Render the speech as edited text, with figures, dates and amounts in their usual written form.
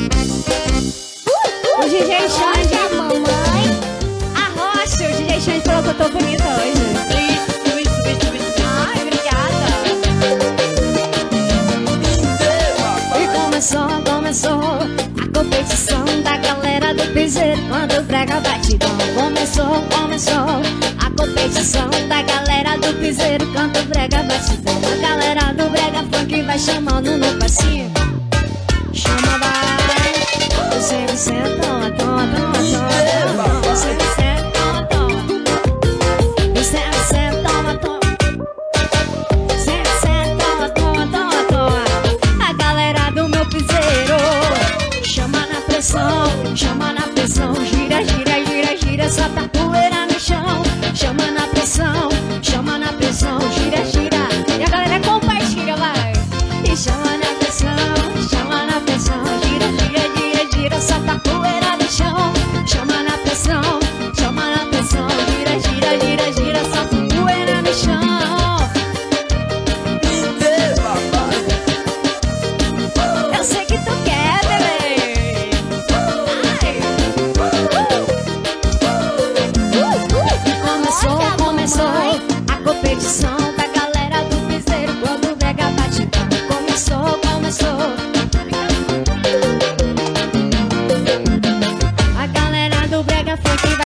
O DJ Xande. A mamãe. A Rocha, o DJ Xande falou que eu tô bonita hoje. Ai, obrigada. E começou a competição da galera do piseiro quando o brega batidão. Começou a competição da galera do piseiro quando o brega batidão. A galera do brega funk vai chamando no passinho.